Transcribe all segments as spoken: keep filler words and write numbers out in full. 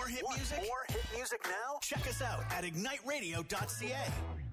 hit Want music? more hit music now? Check us out at ignite radio dot c a.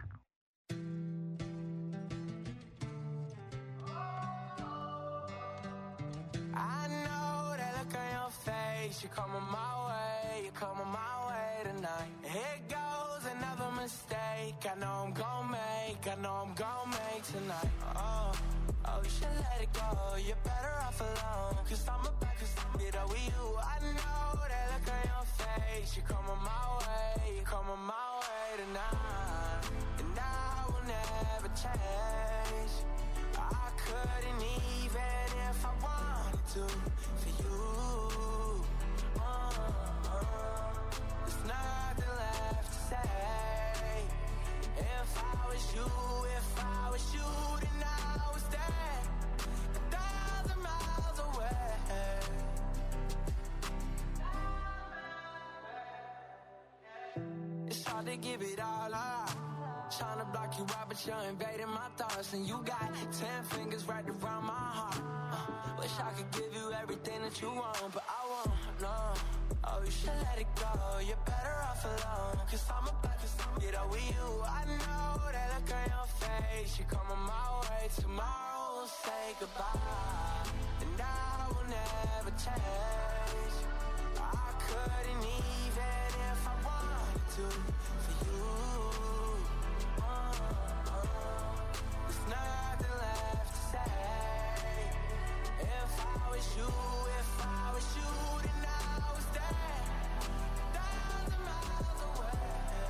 I know that look on your face. You're coming my way, you're coming my way tonight. Here goes another mistake. I know I'm gon' make, I know I'm gon' make tonight. Oh, oh, you should let it go. You're better off alone. Cause I'm about to get over you. I know that look on your face. You're coming my way, you're coming my way tonight. And I will never change. I couldn't even if I wanted to for you. Uh, uh, there's nothing left to say. If I was you, if I was you, then I was there, a thousand miles away. It's hard to give it all up. Trying to block you out, but you're invading my thoughts. And you got ten fingers right around my heart. uh, Wish I could give you everything that you want, but I won't, no. Oh, you should let it go. You're better off alone. Cause I'm about to get over you. I know that look on your face. You're coming my way. Tomorrow we'll say goodbye. And I will never change. I couldn't even if I wanted to for you. Nothing left to say. If I was you, if I was you, then I was there, a thousand miles away.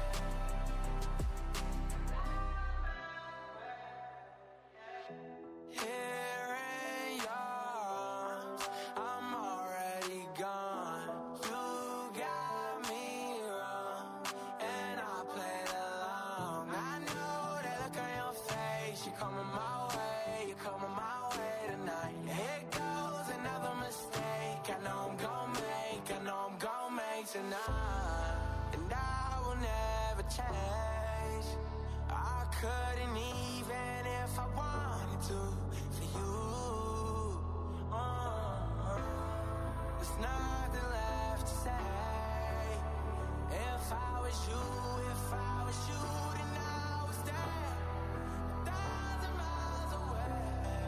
Here in yours, I'm already gone. You got me wrong, and I played along. I know that look on your face. You're coming my way, you're coming my way tonight. Here goes another mistake. I know I'm gon' make, I know I'm gon' make tonight. And I will never change. I couldn't even if I wanted to for you. Uh, there's nothing left to say. If I was you, if I was you, then I was there, a thousand miles away.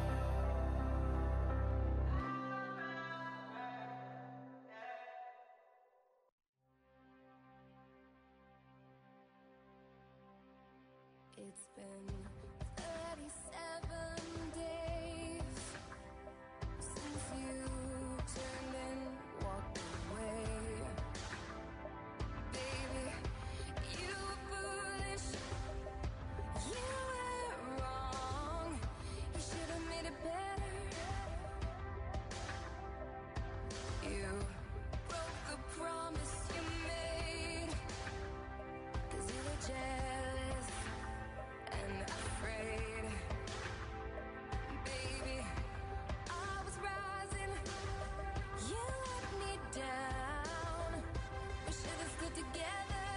It's been thirty-seven days since you turned and walked away. Baby, you were foolish, you were wrong. You should have made it better. You broke the promise you made, 'cause you were jealous and afraid. Baby, I was rising, you let me down. We should have stood together.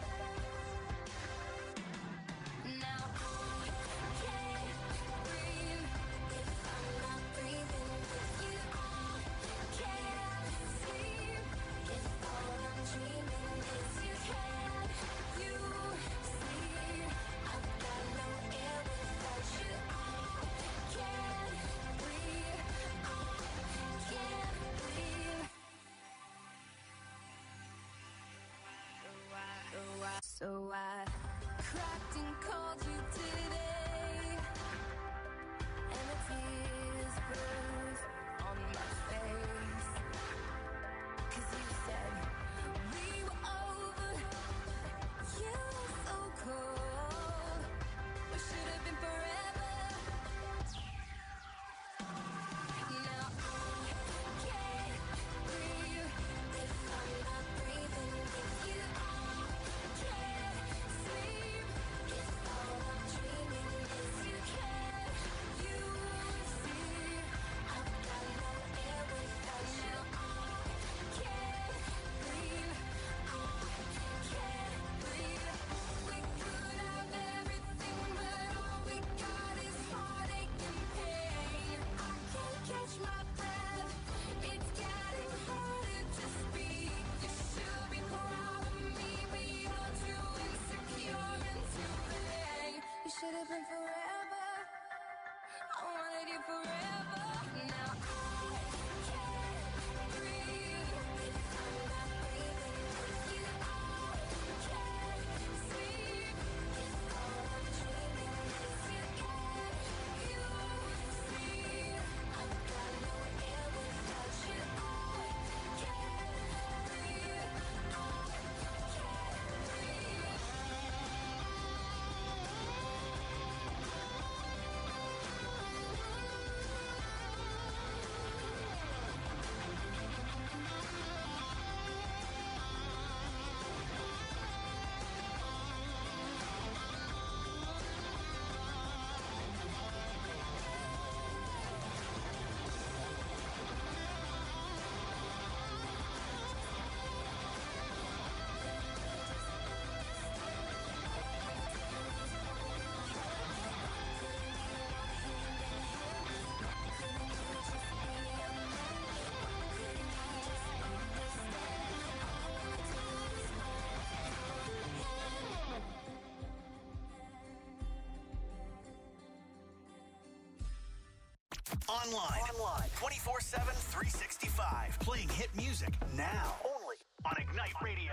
Now I can't breathe if I'm not breathing with you. I can't sleep if all I'm dreaming is you. Can you see? I've got no air without you. I can't breathe. I can't breathe. So I, so I cracked and called you today, and the tears rose on my face. 'Cause you said we were over, you were so cold. We should have been forever. Now I can't breathe if I'm not breathing with you. I can't sleep if all I'm dreaming is you. Can you see? I've Online. Online. twenty-four seven, three sixty-five. Playing hit music now. Only on Ignite Radio.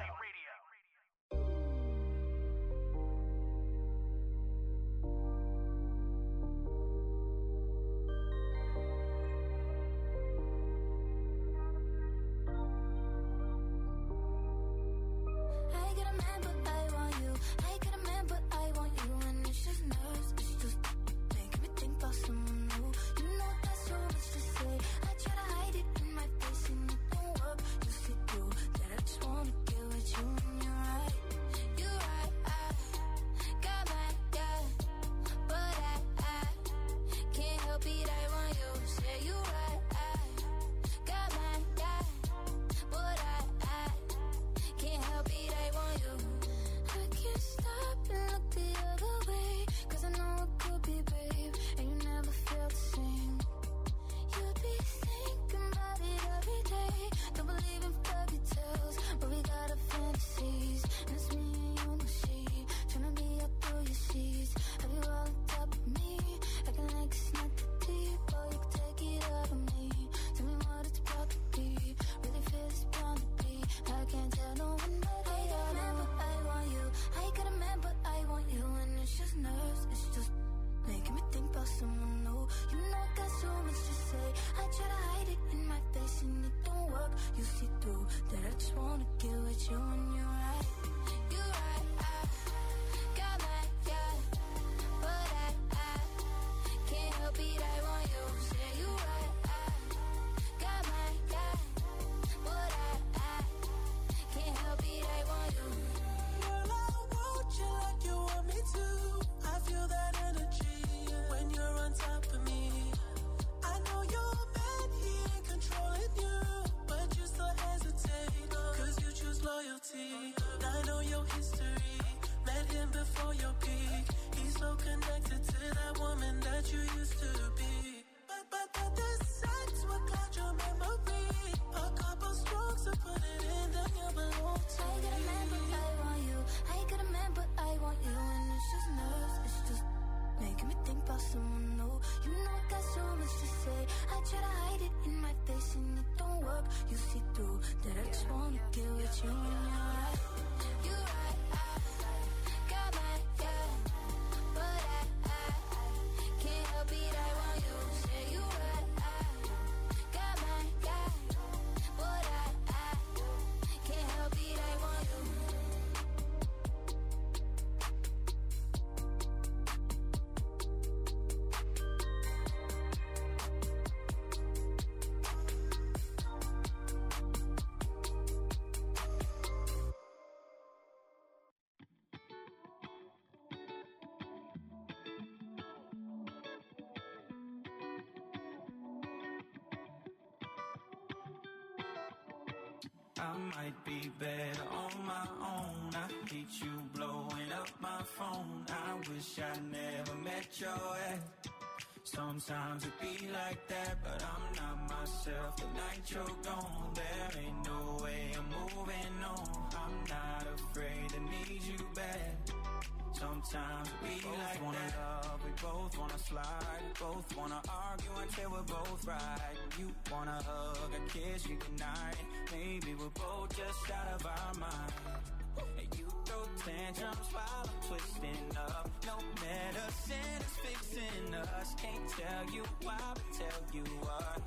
I might be better on my own. I hate you blowing up my phone. I wish I never met your ex. Sometimes it be like that, but I'm not myself. The night you're gone, there ain't no way I'm moving on. I'm not afraid to need you back. Sometimes we both like wanna that. Love, we both wanna slide, we both wanna argue until we're both right. You wanna hug and kiss you goodnight. Maybe we're both just out of our mind. And you throw tantrums while I'm twisting up. No medicine is fixing us. Can't tell you why, but tell you what.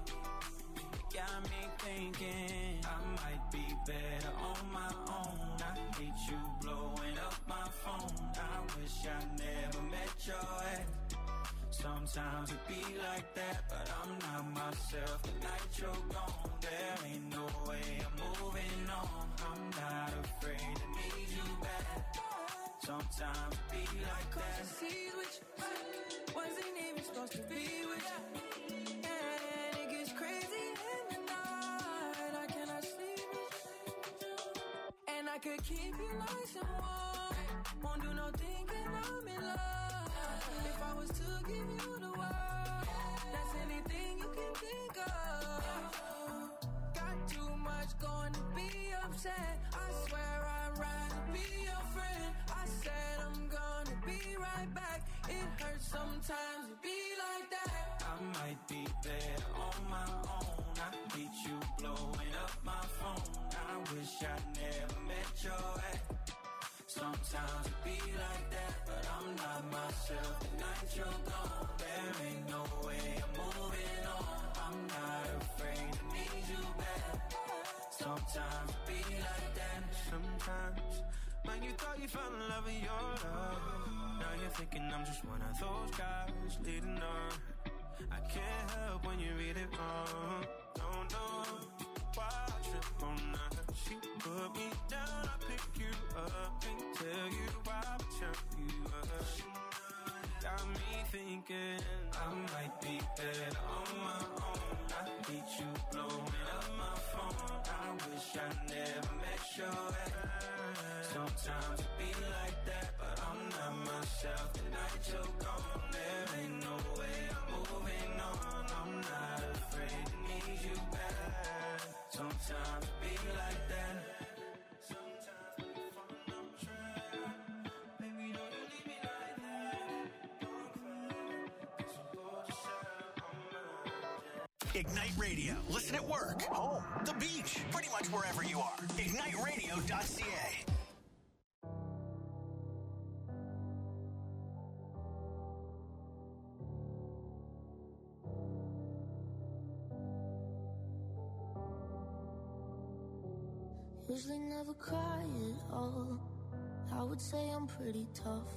It got me thinking I might be better on my own. I hate you blowing up my phone. I wish I never met your ex. Sometimes it be like that, but I'm not myself. The night you're gone, there ain't no way I'm moving on. I'm not afraid to need you back. Sometimes it be like that. See which wasn't even supposed to be with you. And it gets crazy in the night. I cannot sleep. And I could keep you nice and warm. Won't do no thinking I'm in love. If I was to give you the world, that's anything you can think of. Got too much going to be upset. I swear I'd rather be your friend. I said I'm gonna be right back. It hurts sometimes to be like that. I might be better wish I never met your ex. Sometimes it be like that, but I'm not myself. The night you're gone, there ain't no way I'm moving on. I'm not afraid to need you back. Sometimes it be like that. Sometimes when you thought you found love in your love, now you're thinking I'm just one of those guys leading on. I can't help when you read it wrong. Don't know why I trip on her. She put me down, I pick you up. Can't tell you why I turn you up. Got me thinking I might be better on my own. I hate you blowing up my phone. I wish I never met your ex. Sometimes it be like that, but I'm not myself. The night you're gone, there ain't no way I'm moving on. I'm not afraid to need you back. Sometimes it be like that. Sometimes we fall on track. Baby, don't you leave me like that. Don't cry, 'cause I'm gorgeous out on my Ignite Radio. Listen at work, home, the beach, pretty much wherever you are. ignite radio dot c a. Usually never cry at all. I would say I'm pretty tough,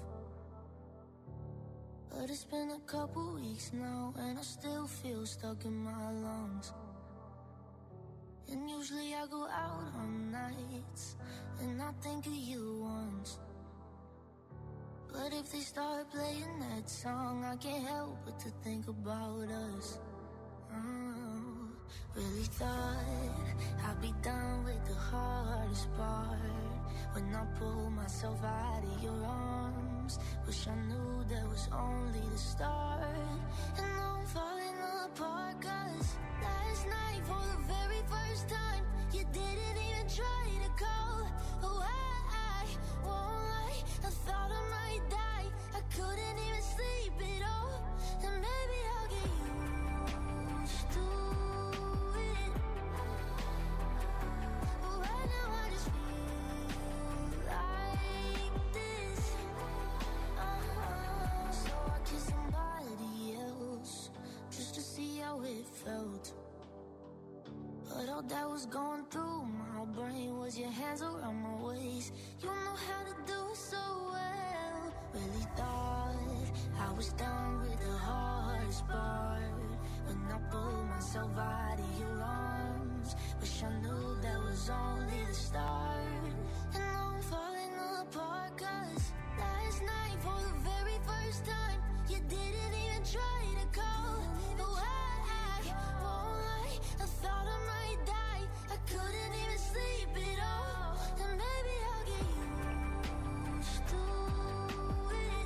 but it's been a couple weeks now and I still feel stuck in my lungs. And usually I go out on nights and I think of you once, but if they start playing that song, I can't help but to think about us. Oh, really thought I'd be done with the hardest part when I pull myself out of your arms. Wish I knew that was only the start. And now I'm falling apart, 'cause last night for the very first time you didn't even try to call. Oh, I, I won't lie, I thought I might die. I couldn't even sleep at all. And maybe I'll get used to it, but right now I just feel like this. Uh-huh. So I kissed somebody else just to see how it felt, but all that was going through my brain was your hands around my waist. You know how to do it so well. Really thought I was done with the hardest part when I pulled myself out of your arms. Wish I knew that was only the start. And now I'm falling apart, 'cause last night for the very first time you didn't even try to call. No, I, I won't lie, I thought I might die. I couldn't even sleep at all. And maybe I'll get used to it,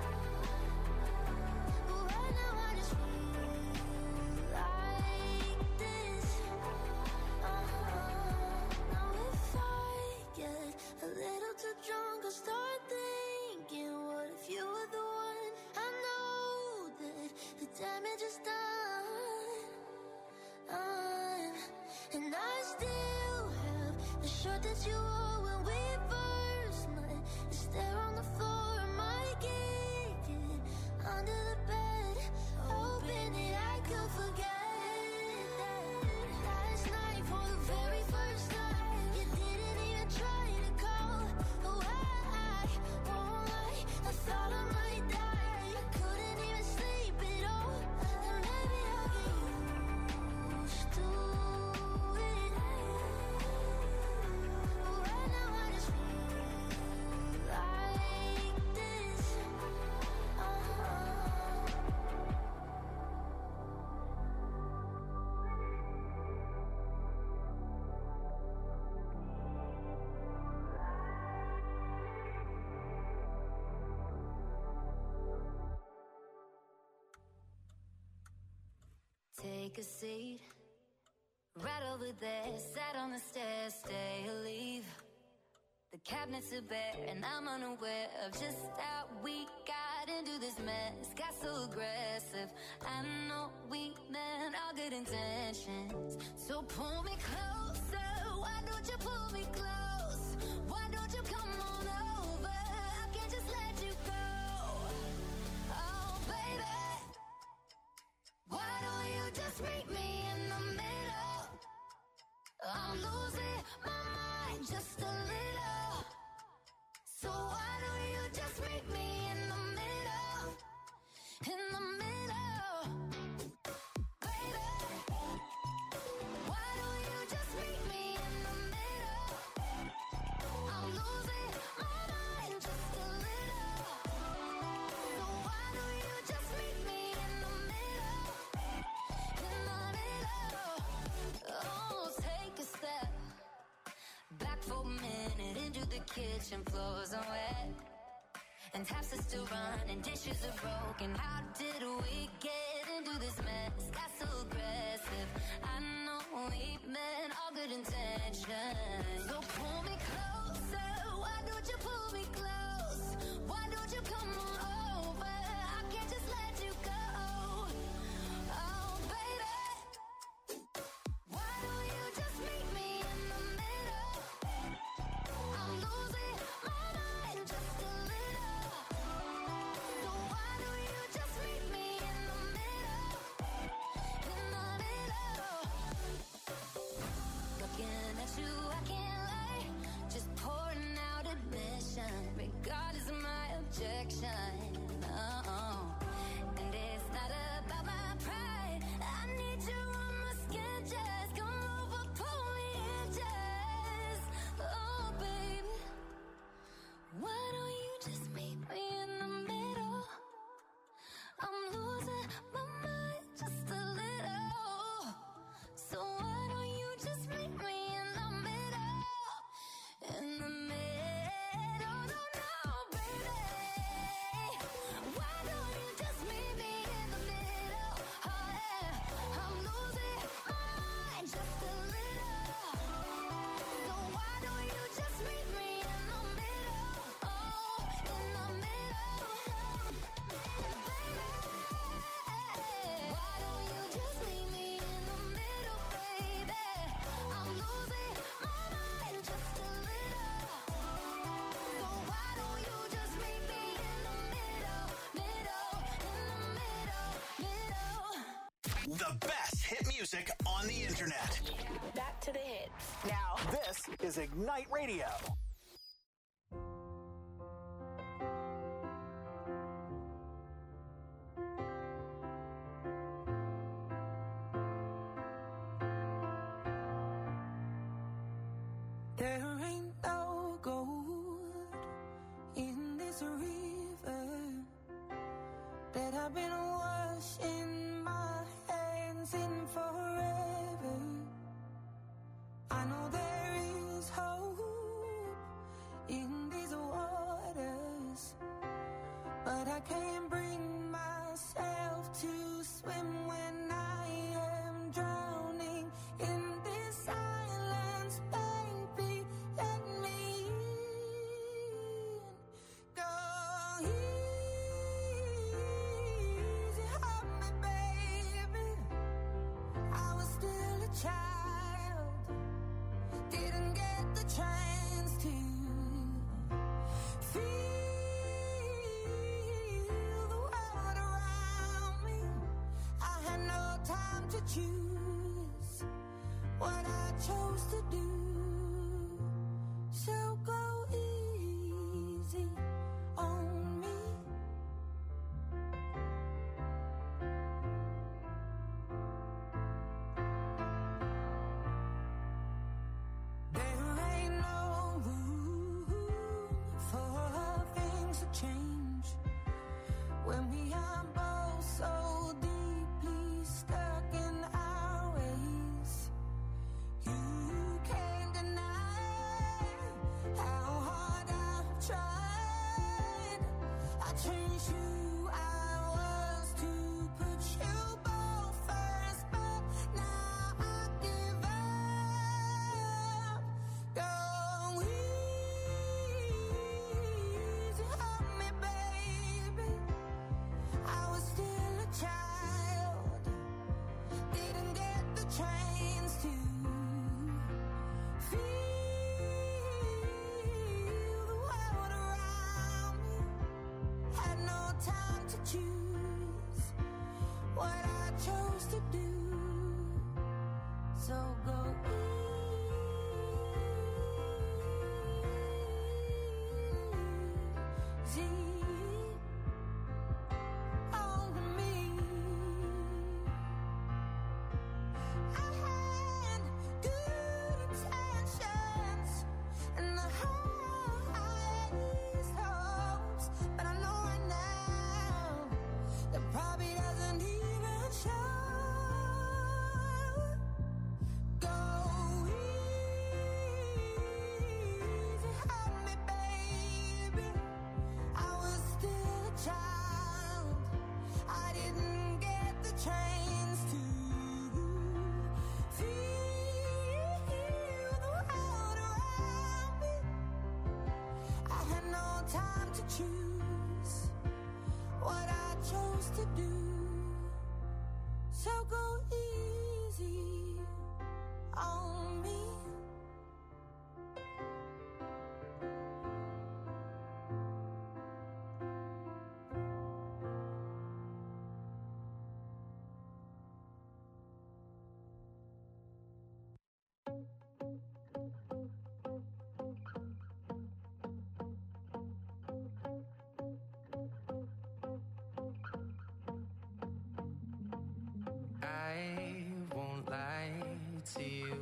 but right now I just feel like this. Uh-huh. Now if I get a little too drunk, I'll start thinking, what if you were the one? I know that the damage is done, done. And I still have the shirt that you wore when we first met. It's there on the floor, I might kick it under the bed, hoping that I could forget that last night for the very first time you didn't even try to call. Oh, I, I won't lie, I thought I might die. I couldn't even sleep at all. And maybe I'll get used to it, but right now I just feel like this. Uh-huh. Take a seat, right over there. Sat on the stairs, stay or leave. The cabinets are bare, and I'm unaware of just how we got right into this mess, got so aggressive. I know we meant all good intentions, so pull me closer. Why don't you pull me close? Why don't you come on over? I can't just let you go. Oh baby, why don't you just meet me in the middle? I'm losing my mind just a little. So why don't you just meet me in the middle? In the middle, baby. Why don't you just meet me in the middle? I'm losing my mind just a little. So why don't you just meet me in the middle? In the middle. Oh, take a step back for a minute into the kitchen, floors are wet and taps are still running, dishes are broken. How did we get into this mess? Got so aggressive. I know we meant all good intentions, so pull me closer. Why don't you pull me close? Why don't you come on over? I can't just let you go. Oh baby, why don't you just meet me in the middle? I'm losing my mind just a little. So why don't you just meet me in the middle? In the middle. Looking at you, I can't lie. Just pouring out admission, regardless of my objection. Oh, and it's not about my pride. I need you on my skin, just come over, pull me in, just. Oh, baby, why don't you just meet me in the middle? I'm losing my mind just a little. So why don't you just meet me in the middle? In the middle, no, no, baby. Why don't you just meet me in the middle? Oh yeah, I'm losing my mind just a little. So why don't you just meet me in the middle? Oh, in the middle, baby. Why don't you just meet me in the middle, baby? I'm losing my mind just a little. So why don't you just meet me in the middle, middle, in the middle, middle. The best hit music on the internet. Back to the hits. Now, this is Ignite Radio. There ain't no gold in this river that I've been washing my hands in forever. I know there is hope in these waters, but I can't bring myself to swim when I am drowning in this silence, baby. Let me in. Go easy on me, baby. I was still a child, didn't get the chance to feel the world around me. I had no time to choose what I chose to do. So go easy on me. There ain't no room for things to change when we are both so deeply stuck in our ways. You can't deny to do. So go easy on me. I had good intentions and the highest hopes, but I know right now that probably doesn't even show. Go easy on me, baby. I was still a child. I didn't get the chance to feel the world around me. I had no time to choose what I chose to do. So go easy on me. I won't lie to you.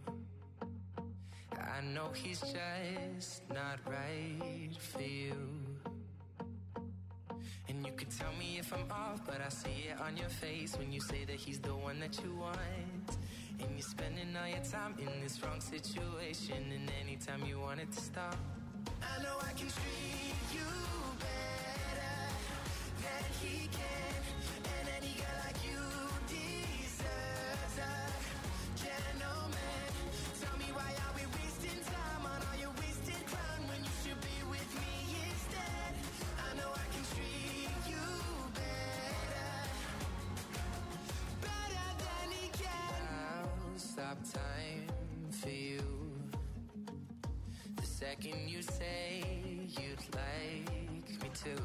I know he's just not right for you. And you could tell me if I'm off, but I see it on your face when you say that he's the one that you want. And you're spending all your time in this wrong situation, and anytime you want it to stop, I know I can treat you better than he can. And any girl like you deserves a gentleman. Tell me, why are we wasting time on all your wasted crown when you should be with me instead? I know I can treat you better, better than he can. I'll stop time for you the second you say you'd like me to.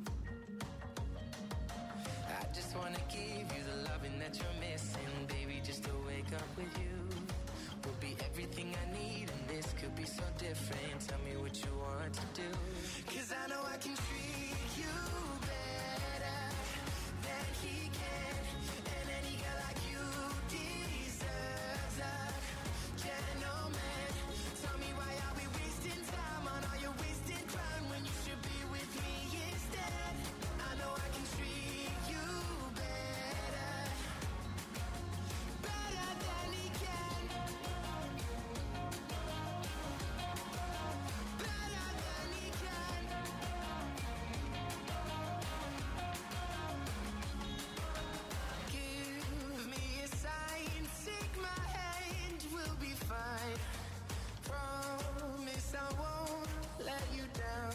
I just wanna give you the loving that you're missing, baby. Just to wake up with you will be everything I need, and this could be so different. Tell me what you want to do, 'cause I know I can treat you better than he can. And any girl like you deserves a gentleman. Tell me, why are we wasting time on all your wasted crown when you should be with me instead? I know I can treat you better, better than he can, better than he can. Give me a sign, take my hand, we'll be fine. Promise I won't let you down.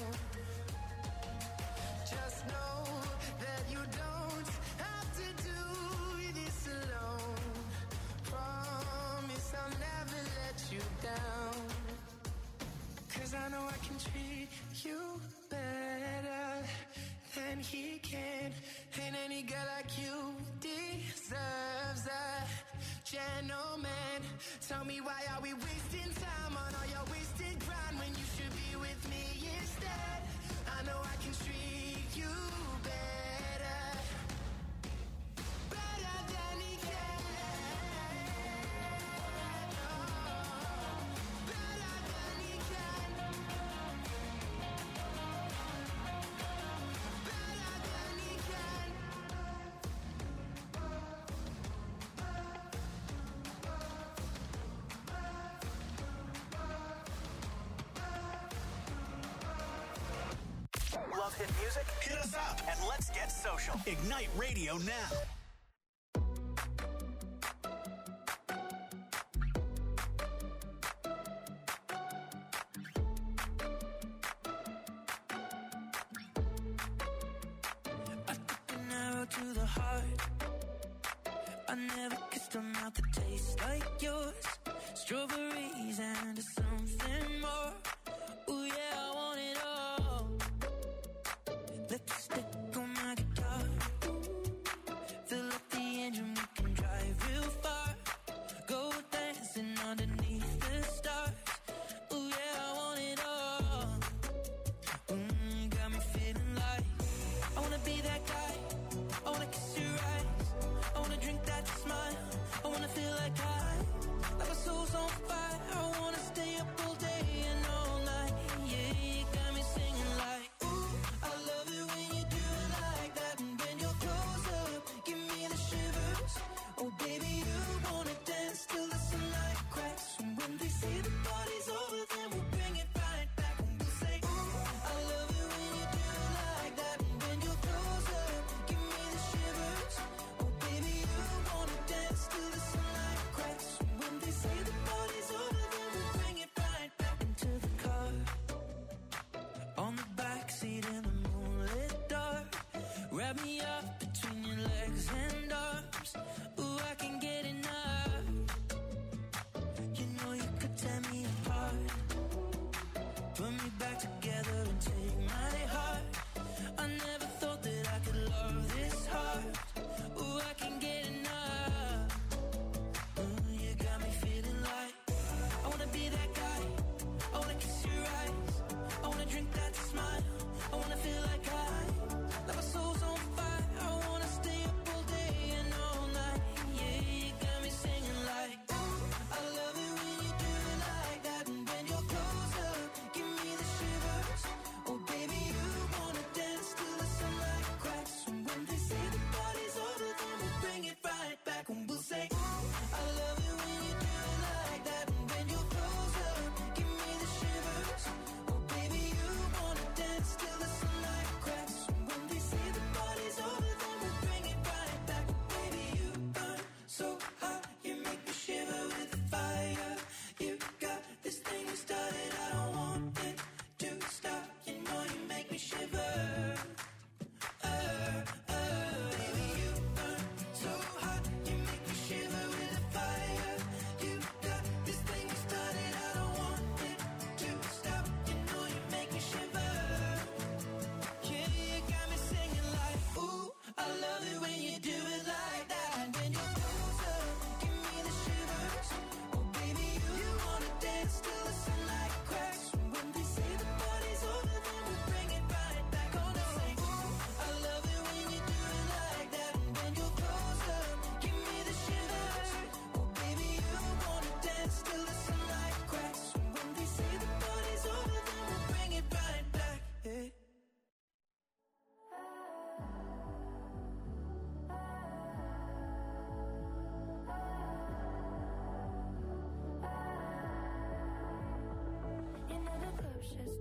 Just know that you don't have to do this alone. Promise I'll never let you down. 'Cause I know I can treat you better than he can. And any girl like you deserves a gentleman. Tell me, why are we wasting time on all your wasted grind when you should be with me instead? I know I can treat you better, better than he can. Oh, better than he can. Better than he can. Love hit music? Hit us up and let's get social. Ignite Radio now. I took an arrow to the heart. I never kissed a mouth that tastes like yours. Strawberries and something more. Ooh yeah, I want it all. Lipstick on my guitar. Fill up the engine, we can drive.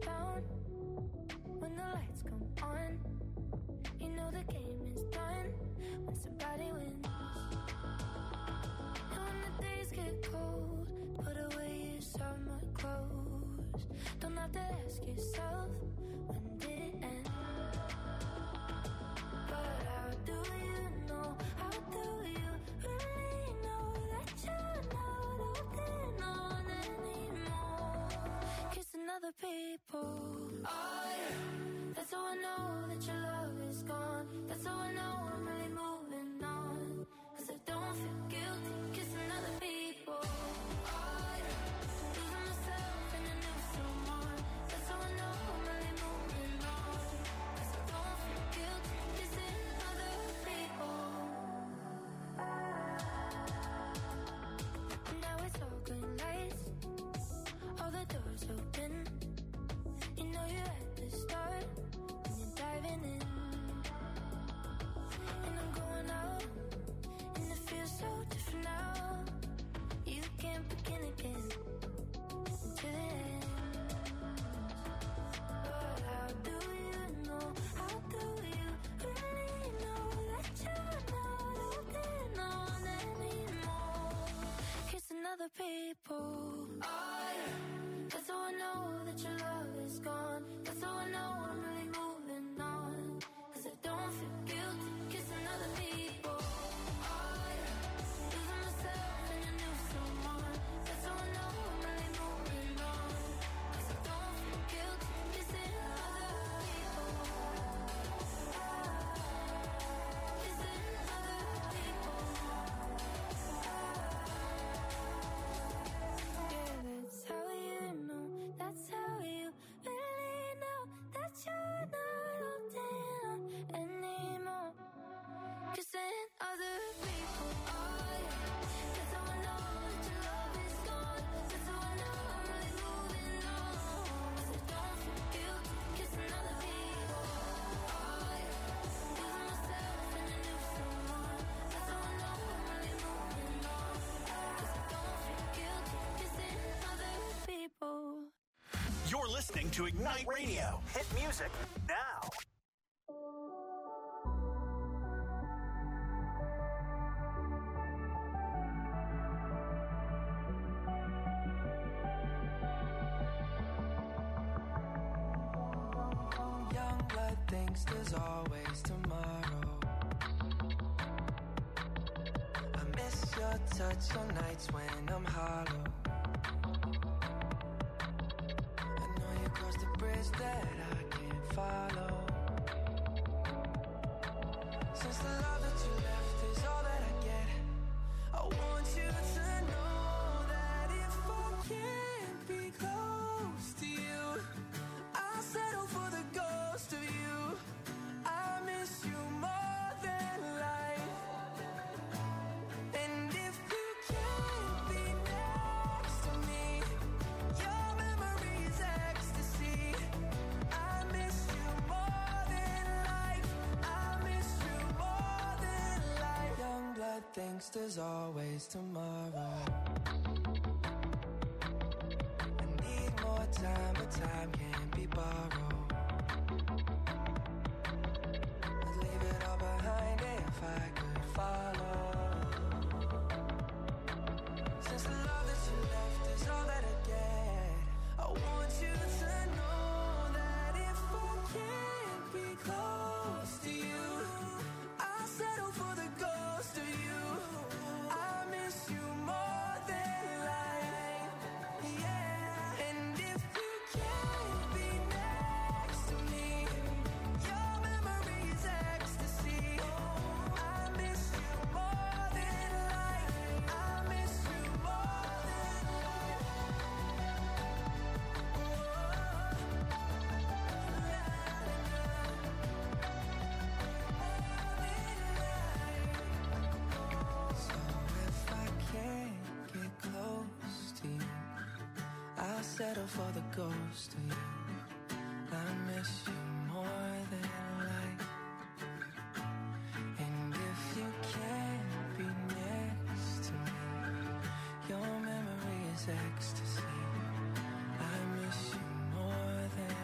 down. When the lights come on, you know the game is done. When somebody wins, and when the days get cold, put away your summer clothes. Don't have to ask yourself, when did it end? But how do you know, how do you really know that you're not holding on anymore? Kissing other people. Oh yeah, that's how I know that your love is gone. That's how I know I'm really moving on. Cause I don't feel guilty kissing other people. Oh yeah, losing myself in a new someone. That's how I know I'm really moving on. Cause I don't feel guilty kissing other people. Now it's all green lights, all the doors open. You know you're at the start, and you're diving in. And I'm going out, and it feels so different now. You can't begin again until it ends. But how do you know, how do you really know that you're not holding on anymore? Kissing other people. Oh yeah, that's how I know that your love is gone. That's how I know I'm really moving on. Cause I don't feel guilty kissing other people. Oh yeah, losing myself in a new someone. That's how I know I'm really moving on. Cause I don't feel guilty kissing other people. Kissing other people. Yeah, that's how you know, that's how you really know that you're not holding on anymore. Kissing other people. Oh yeah, that's how I know that your love is gone. That's how I know I'm really moving on. Cause I don't feel guilty kissing other people. Oh yeah, losing myself in a new someone. That's how I know I'm really moving on. Cause I don't feel guilty kissing other people. You're listening to Ignite Radio. Hit music now. Young blood thinks there's always tomorrow. I miss your touch on nights when I'm hollow. I know you crossed the bridge that I can't follow. Since the love that you left is all that I get, I want you to know that if I can't be close to you, I'll settle for the ghost of you. I miss you more than life. And if you can't be next to me, your memory's ecstasy. I miss you more than life. I miss you more than life. Young blood thinks there's always tomorrow. I need more time, but time can't be borrowed. I'd leave it all behind if I could follow. Since the love that you left is all that I get, I want you to know that if I can't be close to you, I'll settle for the ghost of you. I miss you more than life. Yeah. And if you can't be next to me, your memory's ecstasy. I miss you more than life. I miss you more than life. So if I can't get close to you, I'll settle for the ghost of you. I miss you more than life. And if you can't be next to me, your memory is ecstasy. I miss you more than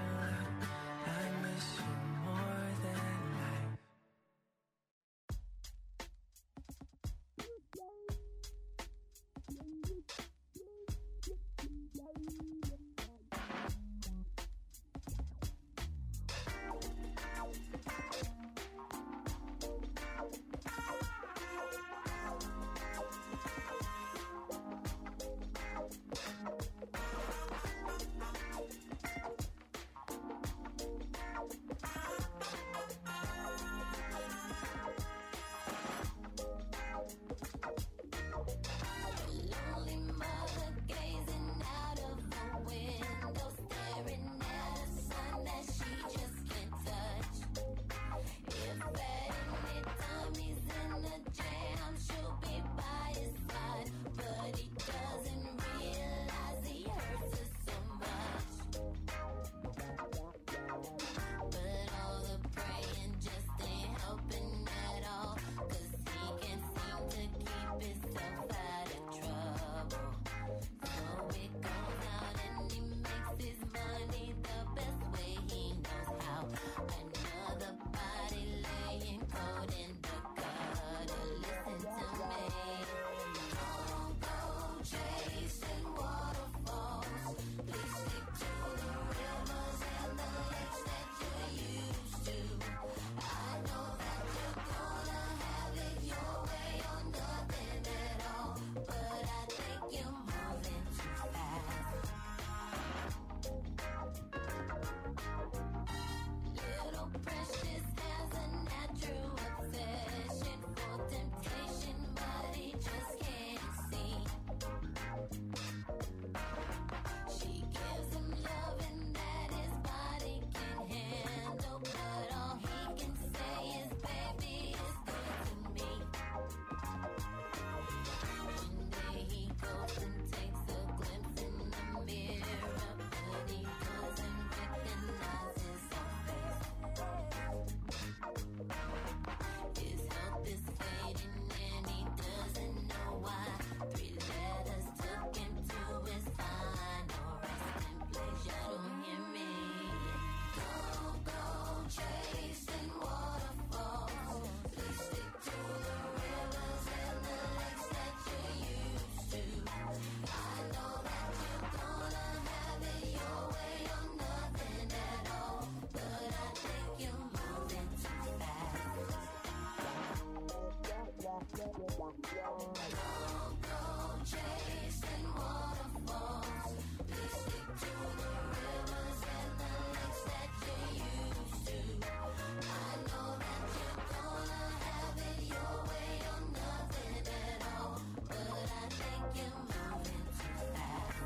Don't go chasing waterfalls. Please stick to the rivers and the lakes that you used to. I know that you're gonna have it your way or nothing at all, but I think you're moving too fast.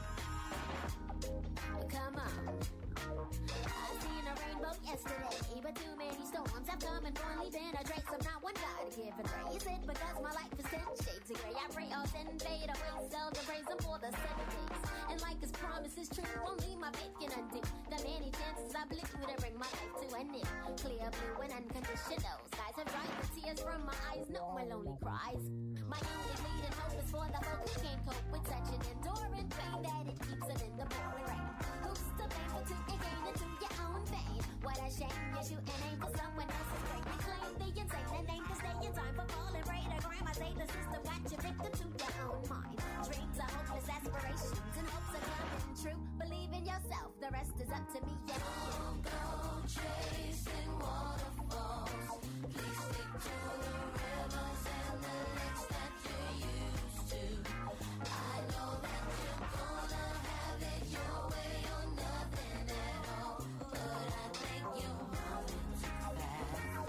Come on. I seen a rainbow yesterday, but too many storms have come and gone, leaving a trace of not one God-given race. It because my life is ten shades of gray. I pray all sin fade away, seldom praise him for the seven days. And like his promise is true, only my faith can undo the many chances I blew to bring my life to an end. Clear blue and unconditional skies have dried the tears from my eyes, no more lonely cries. My only bleeding hope is for the folks who can't cope with such an enduring pain that it keeps them in the pouring rain. Who's to blame for taking gain into your own vein? What a shame, you're shooting aim for someone else's brain. You claim the insane and aim to stay in time for falling prey to grandma. Say the system got you victim to your own mind. Dreams are hopeless aspirations and hopes are coming true. Believe in yourself, the rest is up to me. Yeah. Don't go chasing waterfalls. Please stick to the rivers and the lakes that you used to. I know that you're gonna have it your way or nothing at all, but I think you're moving too fast.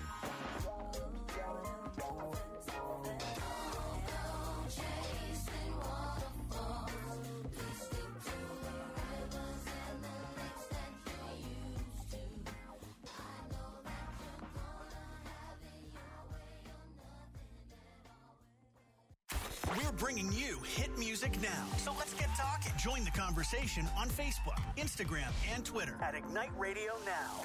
Don't go chasing waterfalls. Please stick to the rivers and the lakes that you used to. I know that you're gonna have it your way or nothing at all. We're bringing you hit music now. So let's get talking. Join the conversation on Facebook, Instagram, and Twitter at Ignite Radio Now.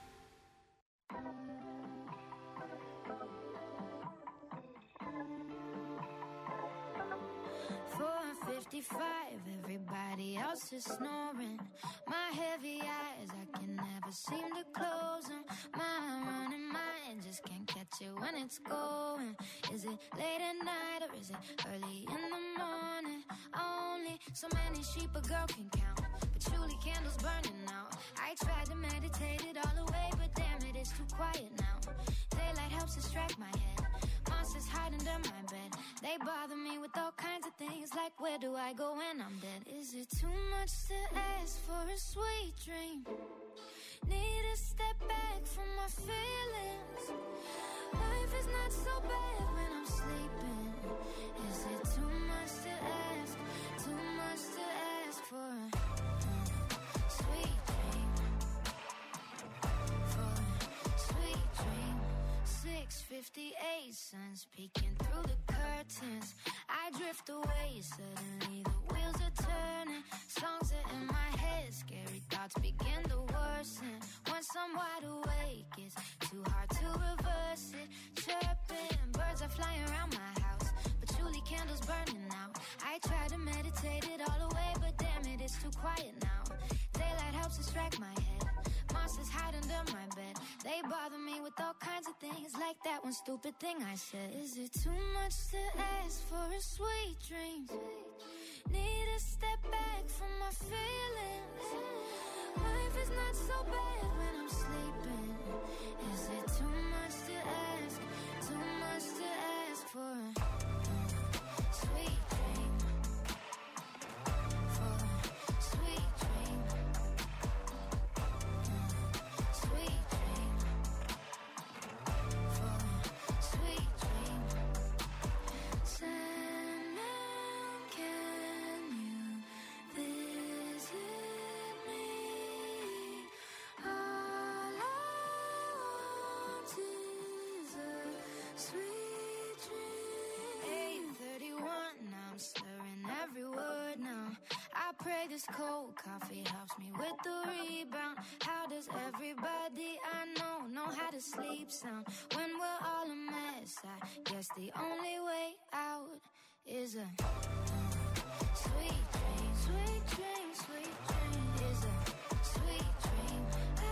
four fifty-five, everybody else is snoring. My heavy eyes, I can never seem to close them. My running mind just can't catch it when it's going. Is it late at night or is it early in the morning? Only so many sheep a girl can count, but surely candles burning out. I tried to meditate it all away, but damn it, it's too quiet now. Daylight helps distract my head. Monsters hide under my bed. They bother me with all kinds of things, like where do I go when I'm dead? Is it too much to ask for a sweet dream? Need to step back from my feelings. Life is not so bad when I'm sleeping. Is it too much to ask? Too much to ask for a uh, sweet dream? For a sweet dream. six fifty-eight, sun's peeking through the curtains. I drift away, suddenly the wheels are turning. Songs are in my head, scary thoughts begin to worsen. Once I'm wide awake, it's too hard to reverse it. Chirping, birds are flying around my house, but surely candles burning out. I try to meditate it all away, but damn it, it's too quiet now. Daylight helps distract my head. Monsters hide under my bed. They bother me with all kinds of things, like that one stupid thing I said. Is it too much to ask for a sweet dream? Need to step back from my feelings. Life is not so bad when I'm sleeping. Is it too much to ask? Too much to ask for a uh, sweet dream? For a sweet dream. Sweet dream. For a sweet dream. Sandman, can you visit me? All I want is a sweet dream. eight thirty-one, I'm slurring every word now. I pray this cold coffee helps me with the rebound. How does everybody I know know how to sleep sound when we're all a mess? I guess the only way out is a uh, sweet dream, sweet dream, sweet dream. Is a sweet dream.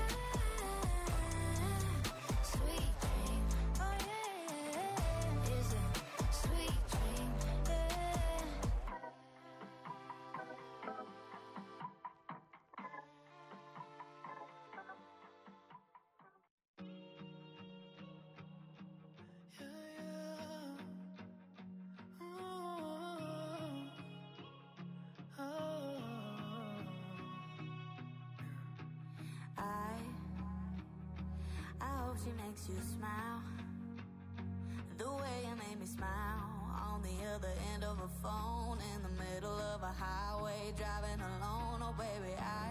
Ah, sweet dream. Oh yeah, is a sweet dream. Yeah. she makes you smile. The way you made me smile. On the other end of a phone, in the middle of a highway, driving alone. Oh baby, I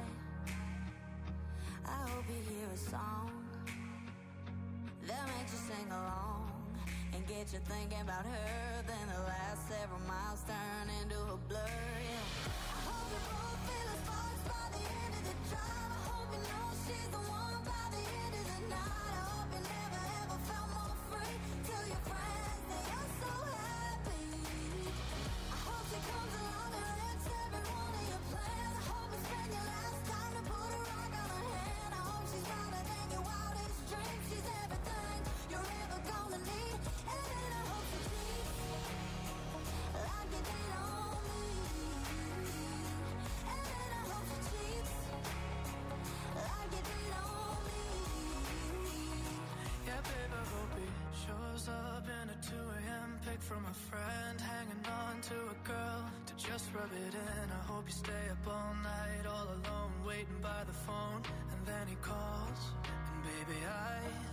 I hope you hear a song that makes you sing along and get you thinking about her. Then the last several miles turn into a blur. Yeah. I hope you both feel the sparks by the end of the drive. I hope you know she's the one by the end of the night. I hope you never ever felt more free. Tell your friends that you're so happy. I hope she comes along and wrecks every one of your plans. I hope you spend your last time to put a rock on her hand. I hope she's louder than your wildest dreams. She's everything you're ever gonna need. And then I hope she cheats like you did on me. And then I hope she cheats like you did on me. Yeah, babe, I hope he shows up in a two a.m. pic from a friend, hanging on to a girl to just rub it in. I hope you stay up all night, all alone, waiting by the phone, and then he calls, and baby, I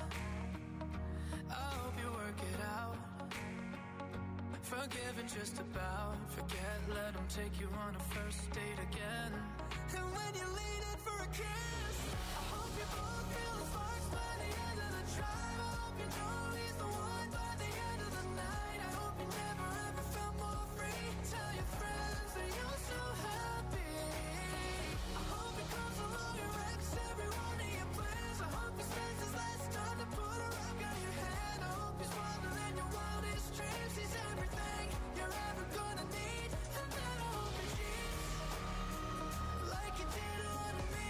I hope you work it out. Forgiven just about, forget, let him take you on a first date again. And when you lean in for a kiss, I hope you both feel the sparks by the end of the drive. I hope you know he's the one by the end of the night. I hope you never ever felt more free. Tell your friends that you're so happy. I hope he comes along and wrecks every one of your plans. I hope he spends his last time to put a rock on your hand. I hope he's wilder than your wildest dreams. He's everything you're ever gonna need. And then I hope he cheats like you did on me.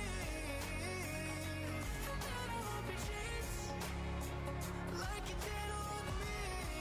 And then I hope he cheats like you did on me.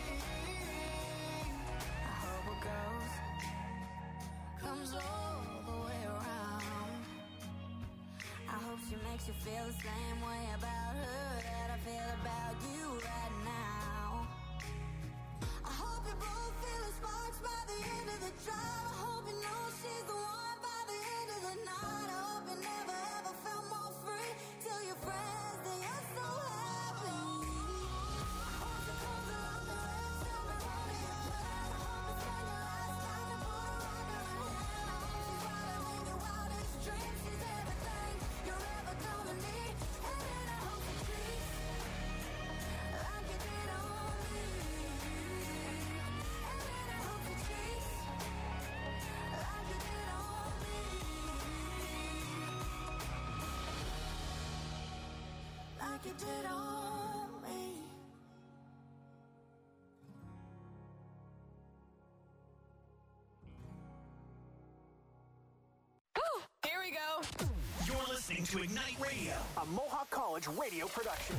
I hope a ghost comes all the way around. I hope she makes you feel the same way about her that I feel about you right now. I hope you both feel the sparks by the end of the drive. I hope you know she's the one by the end of the night. I hope you never ever felt more free. Tell your friends that you're so happy. I hope she comes along and wrecks every one of your plans. I hope you spend your last time to put a rock on her hand. I hope she's wilder than your wildest dreams. She's everything you're ever gonna need. And then I hope she cheats like you did on me. And then I hope she cheats like you did on me. Like you did on me. Here we go. You're listening to Ignite Radio, a Mohawk College radio production.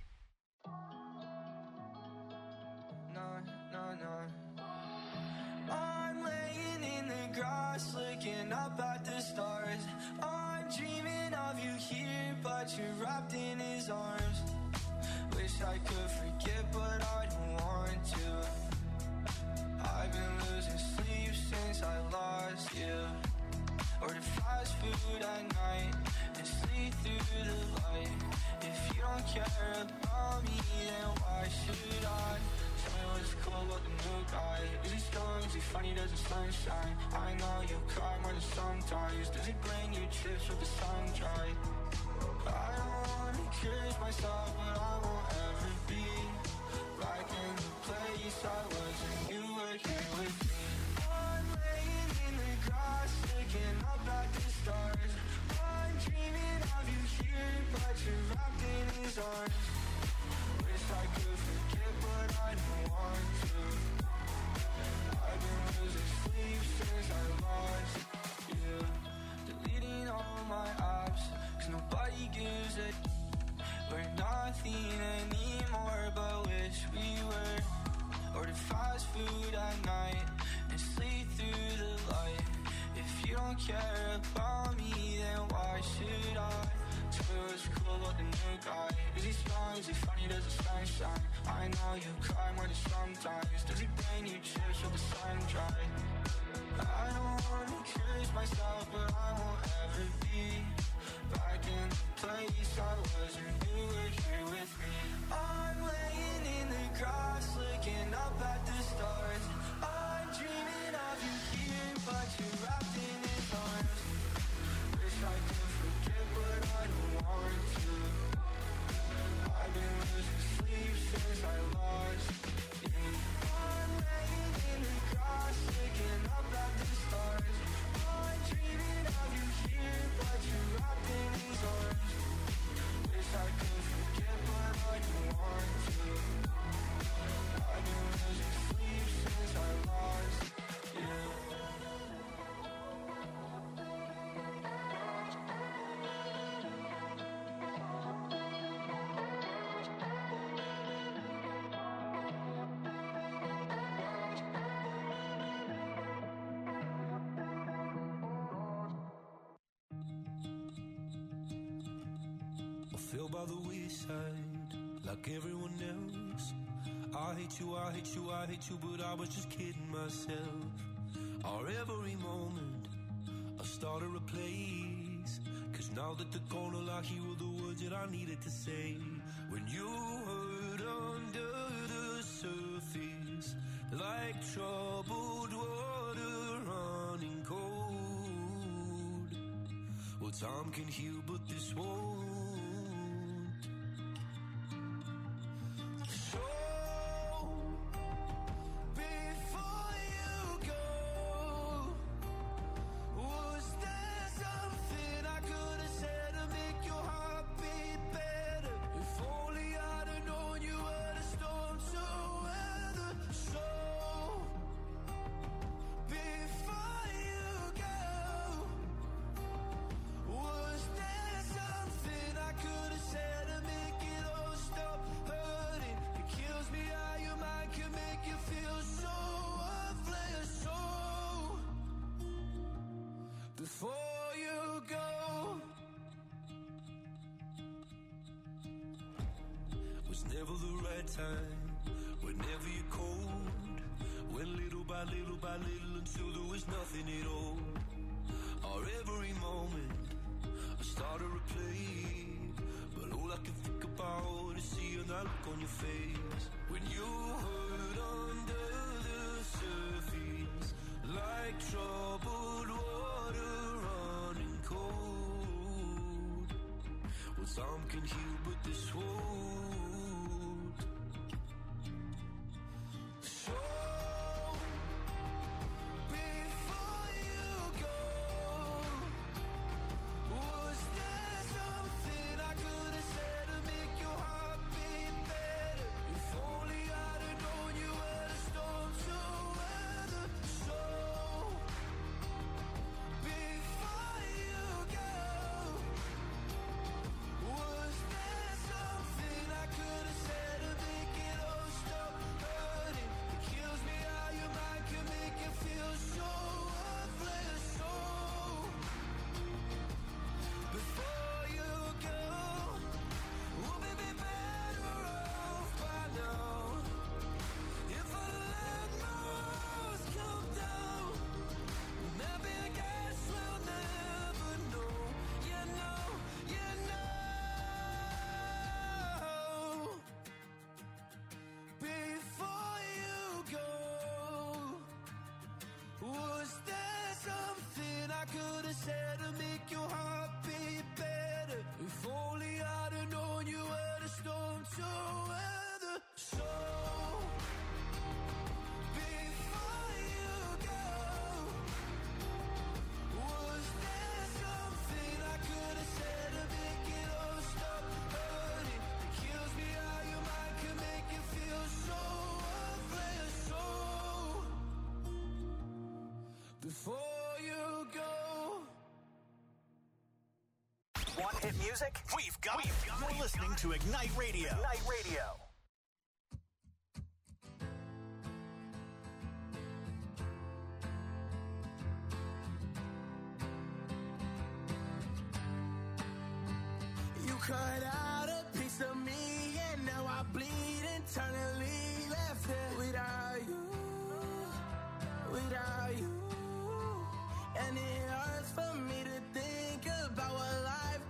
No, no, no. I'm laying in the grass, looking up at the stars. I'm dreaming of you here, but you're wrapped in his arms. Wish I could forget, but I don't want to. I've been losing sleep since I lost you. Order fast food at night and sleep through the light. If you don't care about me, then why should I? Tell me what's cool about the new guy. Is he strong? Is he funny? Does the sunshine? I know you cry more than sometimes. Does he bring you chips with the sun dry? I don't wanna curse myself, but I won't ever be back in the place I was when you were here with me. I'm laying in the grass, looking up at the stars. I'm dreaming of you here, but you're wrapped in his arms. Wish I could forget, but I don't want to. I've been losing sleep since I lost you. Deleting all my apps, cause nobody gives a. We're nothing anymore, but wish we were. Order fast food at night and sleep through the light. If you don't care about me, then why should I? Tell me what's cool about the new guy. Is he strong? Is he funny? Does the sun shine? I know you cry more than sometimes. Does he bring you chips with the sun dry? I don't wanna curse myself, but I won't ever be back in the place I was when you were here with me. I'm laying in the grass, looking up at the stars. I'm dreaming of you here, but you're wrapped in his arms. Wish I could forget, but I don't want to. I've been losing sleep since I lost you. I'm laying in the grass, looking up at the stars. I'm dreaming of you here, but you're wrapped in his arms. Wish I could forget, but I don't want to. I've been losing sleep since I lost you. Fell by the wayside, like everyone else. I hate you, I hate you, I hate you, but I was just kidding myself. Our every moment, I started a place. Cause now that they're gone, all I hear were the words that I needed to say. When you hurt under the surface, like troubled water running cold. Well, time can heal, but this won't. So, before you go, was there something I could have said to make your heart beat better? If only I'd have known you were the storm to weather. So, before you go, was there something I could have said to make it all stop hurting? It kills me how your mind can make you feel so worthless. So, before you go, was never the right time, whenever you're cold. Went little by little by little until there was nothing at all. Our every moment, I started to play, but all I can think about is seeing that look on your face. When you hurt under the surface, like troubled water running cold. Well, some can heal, but this won't. So, before you go, was there something I could have said to make your heart beat better? If only I'd have known you were the storm to weather. So, before you go, was there something I could have said to make it all stop hurting? It kills me how your mind can make you feel so worthless. So, before you go, we'll be be better off by now. If I let my walls come down, maybe I guess we'll never know. You know, you know. Before you go, was there something I could have said to make your heart beat better? If only I'd have known you were the storm to weather. So, before you go, was there something I could have said to make it all stop hurting? It kills me how your mind can make you feel so worthless. So, before you go. Want hit music? We've got it. You're listening to Ignite Radio. Ignite Radio. You cut out a piece of me, and now I bleed internally. Left here without you, without you. And it hurts for me to think about what life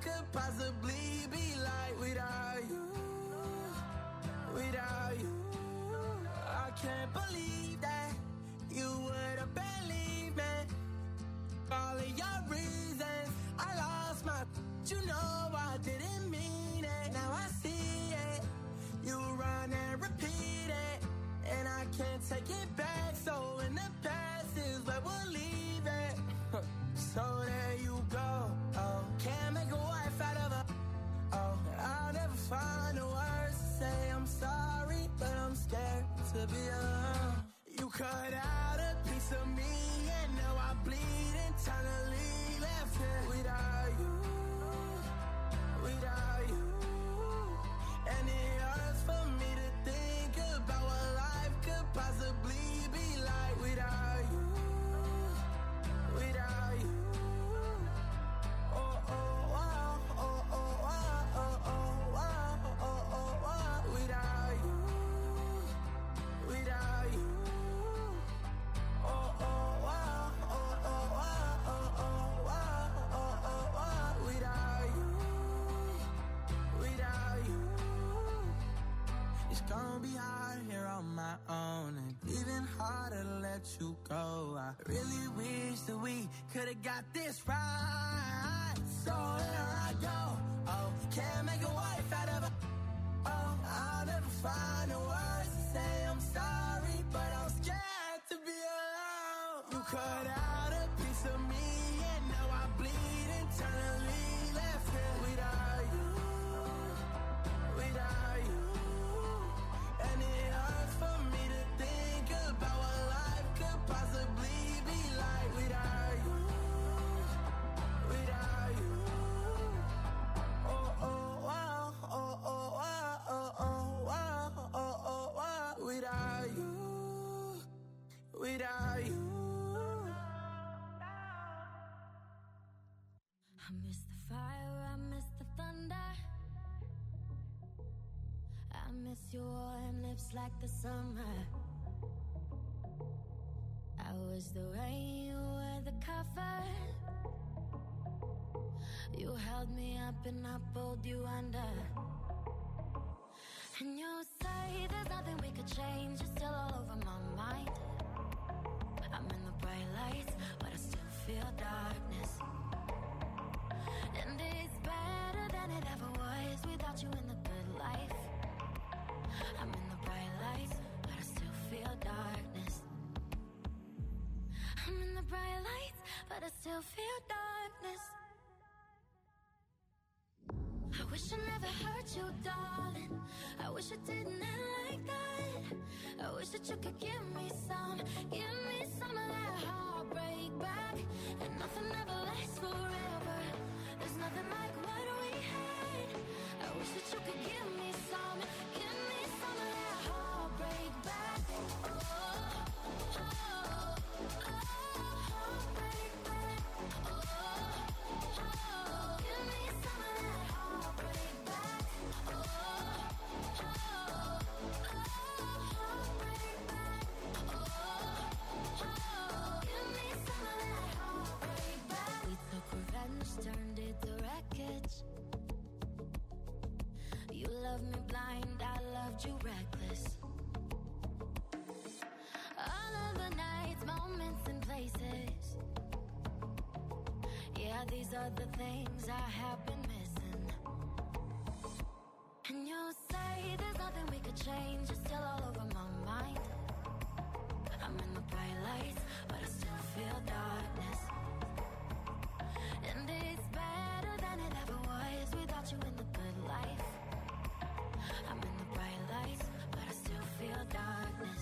can't believe that you would have believed me. All of your reasons, I lost my. You know I didn't mean it. Now I see it. You run and repeat it, and I can't take it back. So in the past is where we'll leave it. So there you go. Oh, can't make a wife out of a. Oh, I'll never find the words to say I'm sorry, but I'm scared to be alone. You cut out a piece of me, and now I bleed internally. Left here without you, without you. And it hurts for me to think about what life could possibly be like without you, without you. Oh, oh, wow, oh, oh, wow, oh, oh, wow, oh, oh, wow. Without you, without you. Oh, oh, wow, oh, oh, wow, oh, oh, wow, oh, oh, wow. Without you, without you. It's gonna be hard here on my own, and even harder to let you go. I really wish that we could've got this right. So here I go. Oh, can't make a wife out of a. Oh, I'll never find the words to say I'm sorry, but I'm scared to be alone. You cut out a piece of me, and now I bleed internally. Left here without you, without you. And it hurts for me to think about what life could possibly be like without you, without you. Oh, oh, wow, oh, oh, wow, oh, oh, wow, oh, oh, wow. Without you, without you. I miss the fire, I miss the thunder. I miss your warm lips like the summer. I was the rain, you were the cover. You held me up and I pulled you under. And you say there's nothing we could change. You're still all over my mind. I'm in the bright lights, but I still feel darkness. And it's better than it ever was without you in the good life. I'm in the bright lights, but I still feel darkness. I'm in the bright lights, but I still feel darkness. I wish I never hurt you, darling. I wish it didn't end like that. I wish that you could give me some, give me some of that heartbreak back. And nothing ever lasts forever. There's nothing like what we had. I wish that you could give me some, give me some of that heartbreak back. Oh, oh, oh, heartbreak back. Oh, oh, give me some of that heartbreak back. Oh, oh, heartbreak back. Oh, oh, give me some of that heartbreak back. We took revenge, turned it to wreckage. You loved me blind, I loved you reckless. All of the nights, moments and places. Yeah, these are the things I have been missing. And you say there's nothing we could change. You're still all over my mind. I'm in the bright lights, but I still feel darkness. And it's better than it ever was without you in the good life. I'm in the bright lights, but I still feel darkness.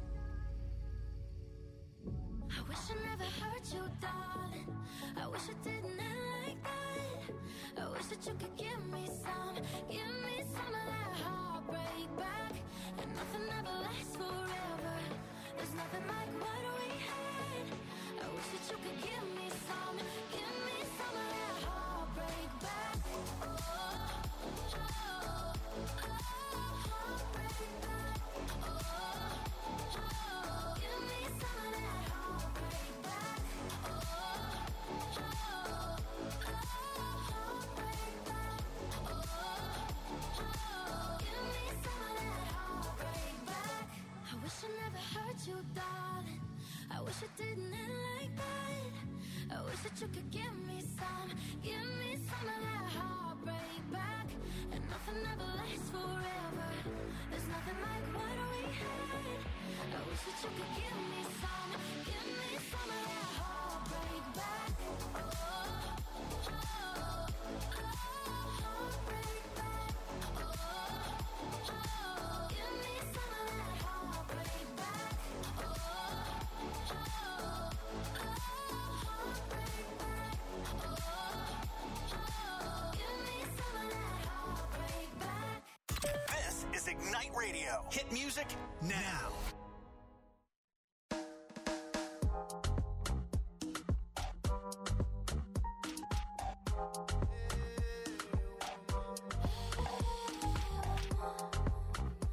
I wish I never hurt you, darling. I wish it didn't end like that. I wish that you could give me some, give me some of that heartbreak back. And nothing ever lasts forever. There's nothing like what we had. I wish that you could give me some, give me some of that heartbreak back. Oh, oh, oh, heartbreak back. Oh, oh, give me some of that heartbreak back. Oh, oh, oh, heartbreak back. Oh, didn't end like that. I wish that you could give me some, give me some of that heartbreak back. And nothing ever lasts forever. There's nothing like what we had. I wish that you could give me some, give me some of that heartbreak back. Oh, oh, oh, heartbreak back. Oh, oh, give me some of that heartbreak back. Oh, oh, oh, heartbreak back. Oh, oh, give me some of that heartbreak back. This is Ignite Radio. Hit music now.